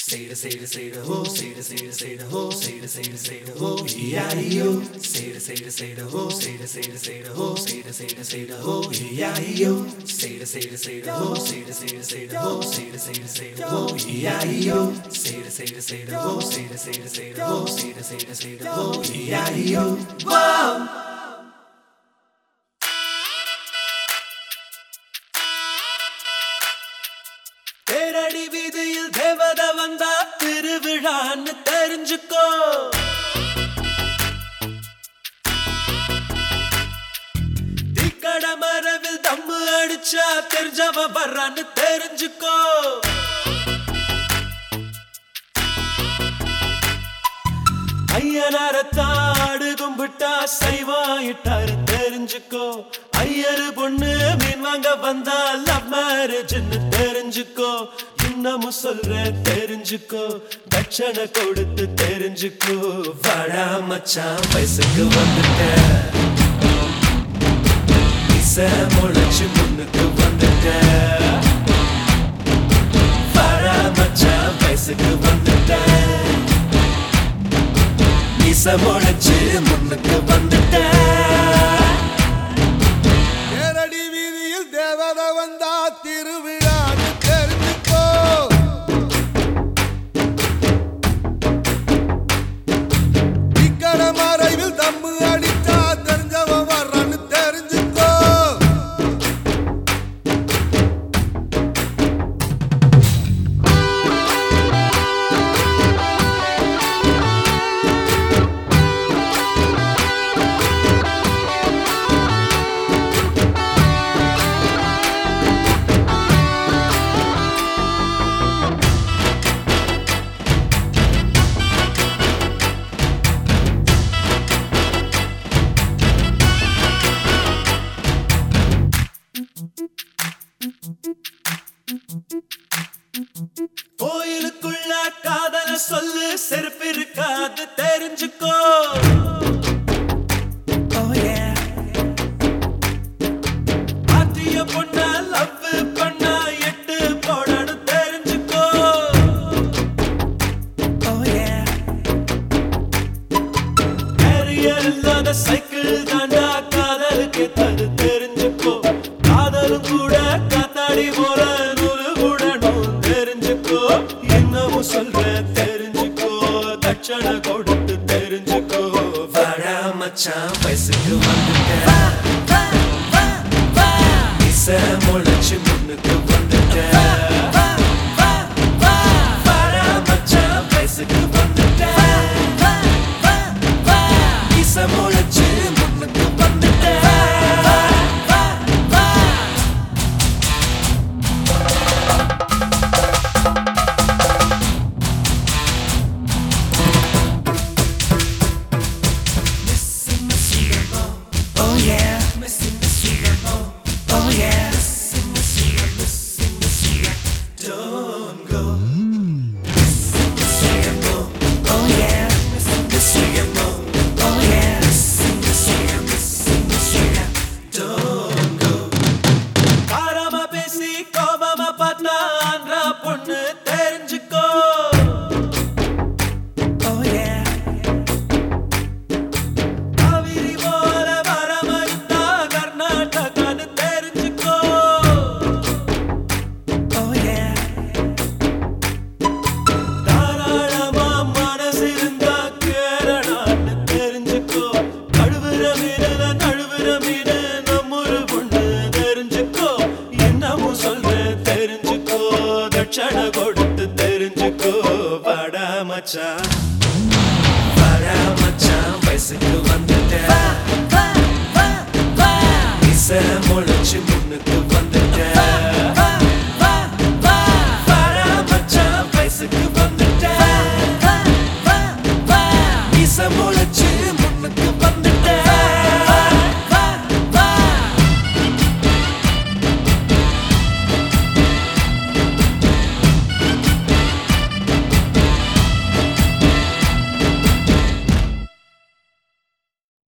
say the ho, say the ho, say the ho, E-I-E-O. Say the ho, say the ho, say the ho, E-I-E-O. Say the ho, say the ho, say the ho, E-I-E-O. Say the ho, say the ho, say the ho, E-I-E-O. Whoa! தேரடி வீதியில் தேவத வந்தா திருவிழான்னு தெரிஞ்சுக்கோ. தீக்கட மரவில் தம்மு அடிச்சா தெரிஞ்சவ வர்றான்னு தெரிஞ்சுக்கோ. ஐயனாரத்தாடு கும்பிட்டா சைவாயிட்டாரு தெரிஞ்சுக்கோ. ஐயரு பொண்ணு மீன் வாங்க வந்தா லவ் மேரேஜ்னு தெரிஞ்சுக்கோ. இன்னமும் சொல்றேன் தெரிஞ்சுக்கோ, தட்சணை கொடுத்து தெரிஞ்சுக்கோ. வாடா மச்சான் வயசுக்கு வந்துட்ட, இசை முளைச்சு முன்னுக்கு வந்துட்ட. வாடா மச்சான் வயசுக்கு வந்துட்ட, இசை முளைச்சு முன்னுக்கு வந்துட்ட. தேரடி வீதியில் தேவத வந்தா திருவிழான்னு தெரிஞ்சுக்கோ. இக்கட மறைவில் தம்மு அடிச்சா தெரிஞ்சவ வர்றான்னு தெரிஞ்சுக்கோ. கோயிலுக்குள்ள காதல சொல்லு, செருப்பு இருக்காது தெரிஞ்சுக்கோ. பாத்திய பொண்ண லவ் பண்ணா எட்டு போடணும் தெரிஞ்சுக்கோ. கேரியர் இல்லாத சைக்கிள் தாண்டா காதலுக்கு தரு தெரிஞ்சுக்கோ. காதலும் கூட காத்தாடி போல நூறு கூடணும் தெரிஞ்சுக்கோ. இன்னமும் சொல்றேன் தெரிஞ்சுக்கோ, தட்சணை கொடுத்து தெரிஞ்சுக்கோ. வாடா மச்சான் வயசுக்கு வந்துட்ட, இசை முளைச்சு முன்னுக்கு வந்துட்ட. வாடா மச்சான் வயசுக்கு வந்துட்ட, இசை முளைச்சு முன்னுக்கு வந்துட்ட. பொண்ணு தெரிஞ்சுக்கோ. காவிரி போல வர மறுத்தா கர்நாடகான்னு தெரிஞ்சுக்கோ. தாராளமா மனசு இருந்தா கேரளான்னு தெரிஞ்சுக்கோ. கழுவுற மீன நழுவுற மீன நம்மொரு பொண்ணு தெரிஞ்சுக்கோ. என்னமும் சொல்றேன் தெரிஞ்சுக்கோ, தட்சணை கொடுத்து தெரிஞ்சுக்கோ. வாடா மச்சான்